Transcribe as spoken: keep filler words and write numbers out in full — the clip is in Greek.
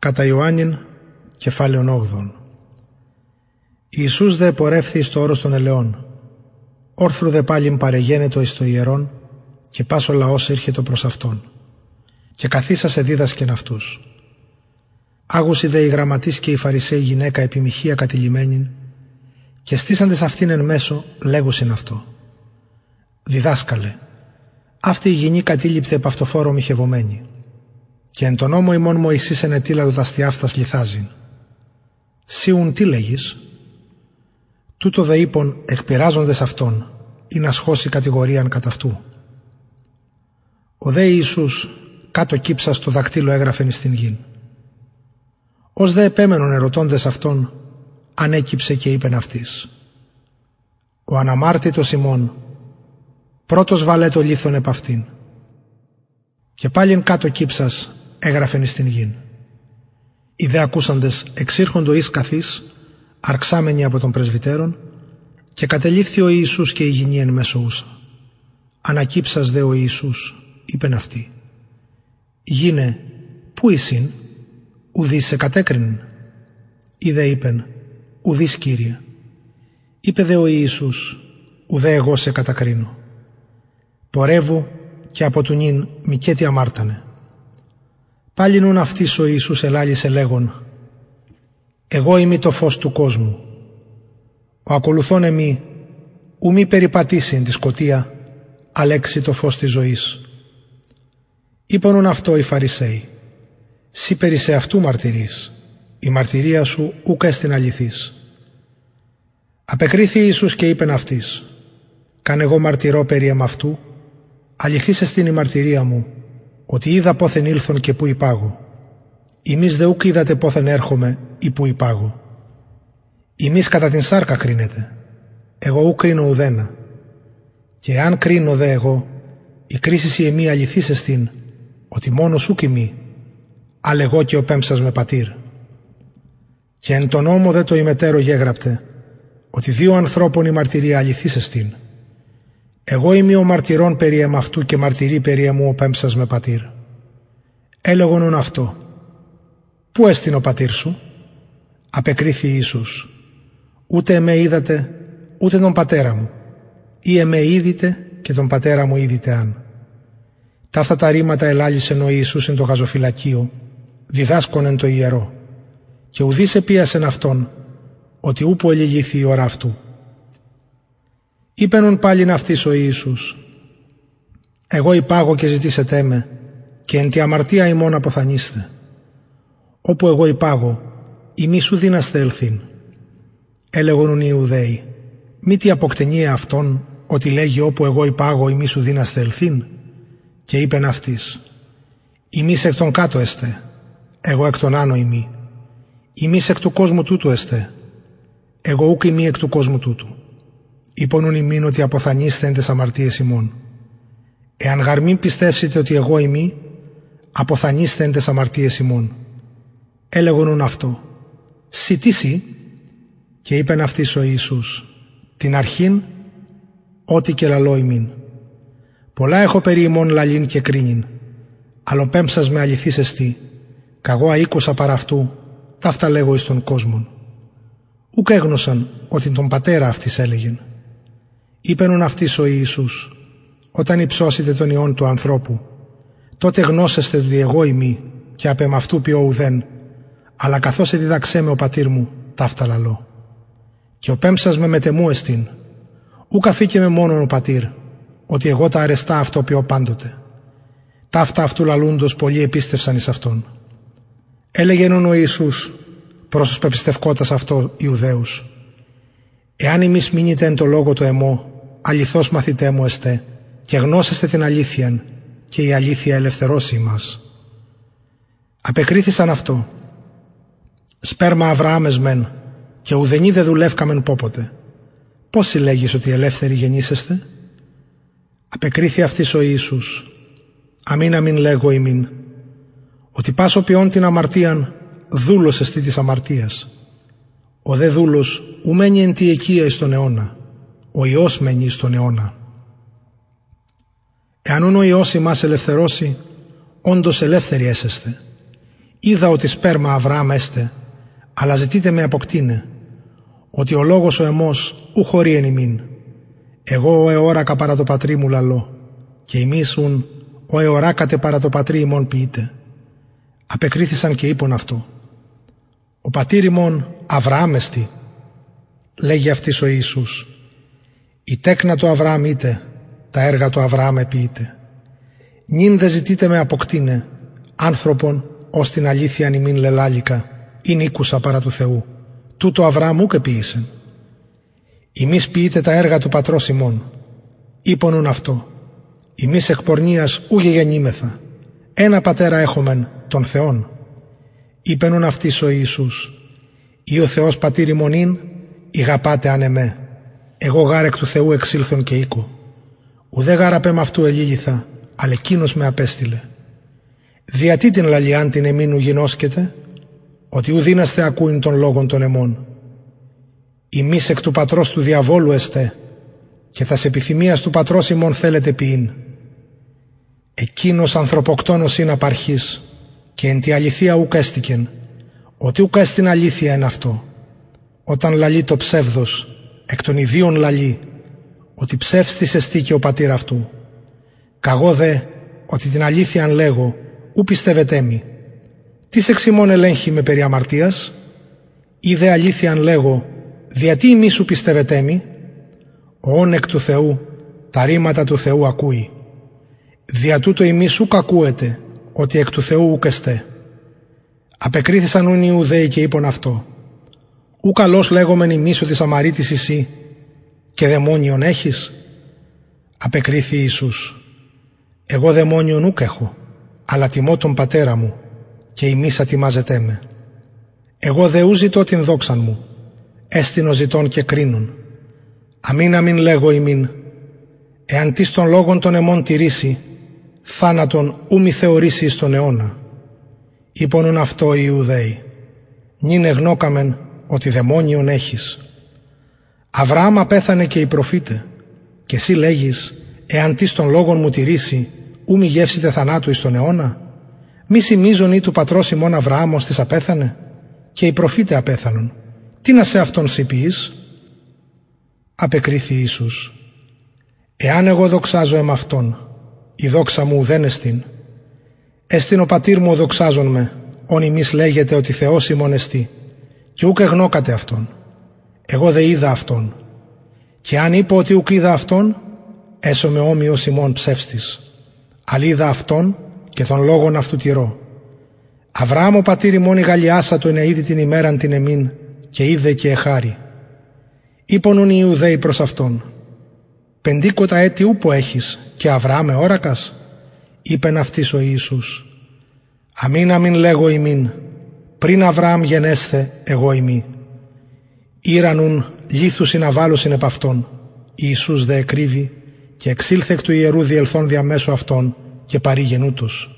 Κατά Ιωάννην, κεφάλαιον όγδοον. Ιησούς δε πορεύθη εις το όρος των ελαιών. Όρθρου δε πάλιν παρεγένετο εις το ιερόν, και πας ο λαός ήρχετο προς αυτόν. Και καθίσασε δίδασκεν αυτούς. Άγουσι δε οι γραμματείς και οι Φαρισαίοι γυναίκα επιμοιχεία κατηλημένην, και στήσαντες αυτήν εν μέσο, λέγουσιν αυτό. Διδάσκαλε, αυτή η γυνή κατήληπτε επ' αυτοφόρο μοιχευωμένη. Και εν τον νόμο ημών Μωυσής ενετήλαδο τα στιάφτας λιθάζειν. Σίουν τι λέγεις? Τούτο δε είπων εκπειράζοντες αυτόν, ή να σχώσει κατηγορίαν κατά αυτού. Ο δε Ιησούς κάτω κύψας το δακτύλο έγραφεν εις την γην. Ως δε επέμενον ερωτώντες αυτόν, ανέκυψε και είπεν αυτής. Ο αναμάρτητος ημών, πρώτος βαλέ το λίθον επ' αυτήν. Και πάλιν κάτω κύψας έγραφεν εις την γην. Οι δε ακούσαντες εξήρχοντο εις καθής, αρξάμενοι από τον πρεσβυτέρων, και κατελήφθη ο Ιησούς και η γυνή εν μέσω ούσα. Ανακύψας δε ο Ιησούς, είπεν αυτή. Γίνε, πού εισήν? Ουδείς σε κατέκρινεν? Ή δε είπεν, ουδείς Κύριε. Είπε δε ο Ιησούς, ουδέ εγώ σε κατακρίνω. Πορεύου και από του νυν μικέτι αμάρτανε. Πάλι νουν αυτής ο Ιησούς ελάλησε λέγον, εγώ είμαι το φως του κόσμου. Ο ακολουθών εμεί, ου μη περιπατήσει εν τη σκοτία, αλέξει το φως της ζωής. Είπονον αυτό οι Φαρισαίοι, σύ περί σε αυτού μαρτυρείς, η μαρτυρία σου ούκ εστιν αληθής. Απεκρίθη Ιησούς και είπεν αυτής, καν εγώ μαρτυρώ περί εμαυτού, αληθής εστιν η μαρτυρία μου, ότι είδα πόθεν ήλθον και που υπάγω. Ημείς δε ούκ είδατε πόθεν έρχομαι ή που υπάγω. Ημείς κατά την σάρκα κρίνετε, εγώ ούκ κρίνω ουδένα. Και αν κρίνω δε εγώ, η κρίση η εμή αληθής εστιν, ότι μόνος ούκ ημί, αλλά εγώ και ο πέμψας με πατήρ. Και εν τον νόμο δε το ημετέρω γέγραπτε, ότι δύο ανθρώπων η μαρτυρία αληθής εστιν. Εγώ είμαι ο μαρτυρών περί εμαυτού και μαρτυρεί περί εμού ο πέμψας με πατήρ. Έλεγονον αυτό. Πού έστιν ο πατήρ σου? Απεκρίθη Ιησούς. Ούτε εμέ είδατε, ούτε τον πατέρα μου. Ή εμέ είδητε και τον πατέρα μου είδητε αν. Ταύτα τα ρήματα ελάλησεν ο Ιησούς εν το γαζοφυλακείο, διδάσκον εν το ιερό. Και ουδείς επίασεν αυτόν, ότι ούπο ελιγήθη η ώρα αυτού. Είπενον πάλιν αυτής ο Ιησούς. Εγώ υπάγω και ζητήσετε με, και εν τη αμαρτία ημών αποθανείστε. Όπου εγώ υπάγω, ημί σου δίναστε ελθύν. Έλεγονουν οι Ιουδαίοι, μη τι αποκτενία αυτόν, ότι λέγει όπου εγώ υπάγω ημί σου δίναστε ελθύν. Και είπεν αυτής, ημείς εκ των κάτω εστε, εγώ εκ των άνω ημί. Ημείς εκ του κόσμου τούτου εστε, εγώ ούκ ημί εκ του κόσμου τούτου. Είπονουν ημίν ότι αποθανείστε εν τες αμαρτίες ημών. Εάν γαρ μην πιστεύσετε ότι εγώ ημί, αποθανείστε εν τες αμαρτίες ημών. Έλεγονουν αυτό, σι τι σι? Και είπεν αυτής ο Ιησούς, την αρχήν, ό,τι και λαλώ ημίν. Πολλά έχω περί ημών λαλήν και κρίνην, αλλον πέμψας με αληθής εστί, καγώ αήκουσα παρά αυτού, ταύτα λέγω εις τον κόσμον. Ουκ έγνωσαν ότι τον πατέρα αυτής έλεγεν. Είπενον αυτής ο Ιησούς, όταν υψώσετε τον ιόν του ανθρώπου, τότε γνώσεστε ότι εγώ ημί και απ' εμαυτού ποιώ ουδέν, αλλά καθώς εδιδαξέ με ο πατήρ μου, ταύτα λαλώ. Και ο πέμψας με μετεμού εστίν, ουκ αφήκε με μόνον ο πατήρ, ότι εγώ τα αρεστά αυτό ποιώ πάντοτε. Ταύτα αυτού λαλούντος πολλοί επίστευσαν εις αυτόν. Έλεγεν ο Ιησούς προς τους πεπιστευκότας αυτό Ιουδαίους, εάν ημείς μείνετε εν το λόγο το εμό, αληθώς μαθητέ μου εστέ, και γνώσεστε την αλήθειαν, και η αλήθεια ελευθερώσει ημάς. Απεκρίθησαν αυτό. Σπέρμα Αβραάμες μεν, και ουδενή δε δουλεύκαμεν πόποτε. Πώς συλλέγεις ότι ελεύθεροι γεννήσεστε? Απεκρίθη αυτής ο Ιησούς. Αμήν αμήν λέγω ημίν, ότι πάσο ποιόν την αμαρτίαν, δούλος εστί της αμαρτίας. Ο δε δούλος ου μένει εν τη οικία εις τον αιώνα, ο Υιός μένει εις τον αιώνα. Εάν ούν ο Υιός ημάς ελευθερώσει, όντως ελεύθεροι έσεστε. είδα ότι σπέρμα Αβραάμ έστε, αλλά ζητείτε με αποκτήνε, ότι ο λόγος ο εμός ου χωρεί εν ημίν. Εγώ ο εόρακα παρά το πατρί μου λαλώ, και ημίσουν ο εωράκατε παρά το πατρί ημών ποιείτε. Απεκρίθησαν και είπον αυτό. Ο πατήρ ημών Αβραάμ εστι, λέγει αυτής ο Ιησούς. Η τέκνα του Αβραάμ είτε, τα έργα του Αβραάμ επίητε. Νυν δε ζητείτε με αποκτήνε, άνθρωπον ως την αλήθεια ημίν λελάλικα, ειν ήκουσα παρά του Θεού. Τούτο Αβραάμ ούκ επίησεν. Ημείς ποιείτε τα έργα του πατρός ημών. Είπονουν αυτό. Ημείς εκ πορνείας ου γεγεννήμεθα. Ένα πατέρα έχομεν, τον Θεόν. Είπενουν αυτής ο Ιησούς. Ή ο Θεός πατήρ ημών ειν, ηγαπάτε αν εμέ. Εγώ γάρ εκ του Θεού εξήλθον και οίκο. Ουδέ γάρ απέμ αυτού ελίληθα, αλλά εκείνος με απέστειλε. Διατί την λαλιάν την εμήνου γινώσκεται, ότι ουδίναστε ακούειν των λόγων των εμών. Ημείς εκ του πατρός του διαβόλου εστέ, και τας επιθυμίας του πατρός ημών θέλετε ποιήν. Εκείνος ανθρωποκτόνος είναι απαρχής, και εν τη αληθεία ούκ έστικεν, ότι ούκ έστιν αλήθεια εν αυτό. Όταν λαλεί το ψεύδος, εκ των ιδίων λαλεί, ότι ψεύστης εστί και ο πατήρ αυτού. Καγώ δε, ότι την αλήθεια αν λέγω, ου πιστεύετε μη. Τις εξ ημών ελέγχει με περί αμαρτίας, ή δε αλήθεια αν λέγω, διατί ημί σου πιστεύετε μη. Ο όν εκ του Θεού, τα ρήματα του Θεού ακούει. Δια τούτο ημείς ούκ ακούετε, ότι εκ του Θεού ούκ εστέ. Απεκρίθησαν ούν οι Ιουδαίοι και είπον αυτό. Ου καλώς λέγομεν ημείς ότι Σαμαρίτης εσύ, και δαιμόνιον έχεις. Απεκρίθη Ιησούς. Εγώ δαιμόνιον ούκ έχω, αλλά τιμώ τον πατέρα μου, και ημείς ατιμάζετέ με. Εγώ δε ου ζητώ την δόξαν μου, έστεινο ζητών και κρίνων. Αμήν αμήν λέγω ημίν, εάν τις των λόγων των εμών τηρήσει, θάνατον ου μη θεωρήσει εις τον αιώνα. Είπονουν αυτό οι Ιουδαίοι. Νυν εγνώκαμεν ότι δαιμόνιον έχεις. Αβραάμ απέθανε και οι προφήτε, και εσύ λέγεις, εάν τις των λόγων μου τηρήσει, ου μη γεύσετε θανάτου εις τον αιώνα. Μη σημίζον ή του πατρός ημών Αβραάμ ως της απέθανε, και οι προφήτε απέθανον. Τι να σε αυτόν συμποιείς. Απεκρίθη Ιησούς. Εάν εγώ δοξάζω εμ' αυτόν, η δόξα μου ουδέν εστίν. Εστίν ο πατήρ μου ο δοξάζον με, ον ημείς λέγεται ότι Θεός ημών εστί, και ούκ εγνώκατε αυτόν. Εγώ δε είδα αυτόν. Και αν είπω ότι ούκ είδα αυτόν, έσωμαι όμοιος ημών ψεύστης. Αλλά είδα αυτόν και τον λόγον αυτού τηρώ. Αβραάμ ο πατήρ ημών ηγαλιάσατο είναι ήδη την ημέραν την εμήν, και είδε και εχάρη. Είπονουν οι Ιουδαίοι προς αυτόν. Πεντήκοτα έτη ούπο έχεις, και Αβραάμ εώρακας. Είπεν αυτής ο Ιησούς. Αμήν αμήν λέγω ημίν, πριν Αβραάμ γενέσθε εγώ ημί. Ήρανουν λίθους συναβάλωσιν επ' αυτόν. Ιησούς δε εκρύβει, και εξήλθε εκ του ιερού διελθόν διαμέσου αυτών, και παρήγενού τους.